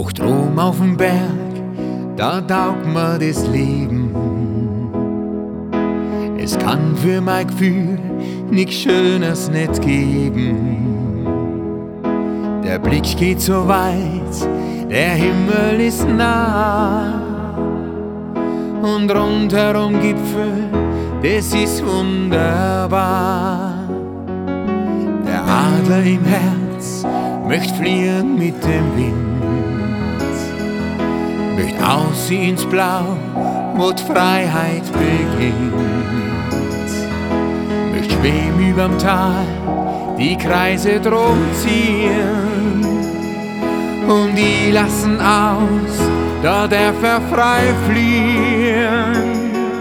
Hoch drum auf'm Berg, da taugt mir das Leben. Es kann für mein Gefühl nix Schönes nicht geben. Der Blick geht so weit, der Himmel ist nah. Und rundherum Gipfel, das ist wunderbar. Der Adler im Herz möcht fliehen mit dem Wind, möcht aus ins Blau, wo die Freiheit beginnt, möcht schweben überm Tal, die Kreise drum ziehen, und die lassen aus, da darf frei fliehen.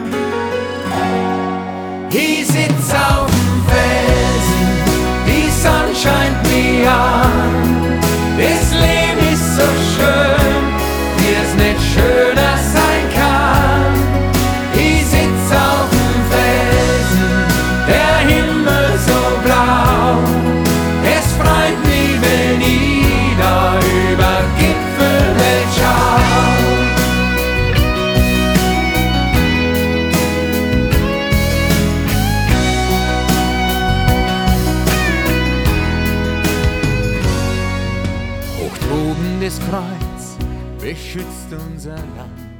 Ich sitz auf'm Felsen, die Sonne scheint mir an. Das Leben ist so schön, wie es nicht schöner sein kann. Ich sitz auf'm Felsen, der Himmel so blau. Es freut mich, wenn ich da über Gipfelwelt schau. Hoch droben das Kreuz beschützt unser Land.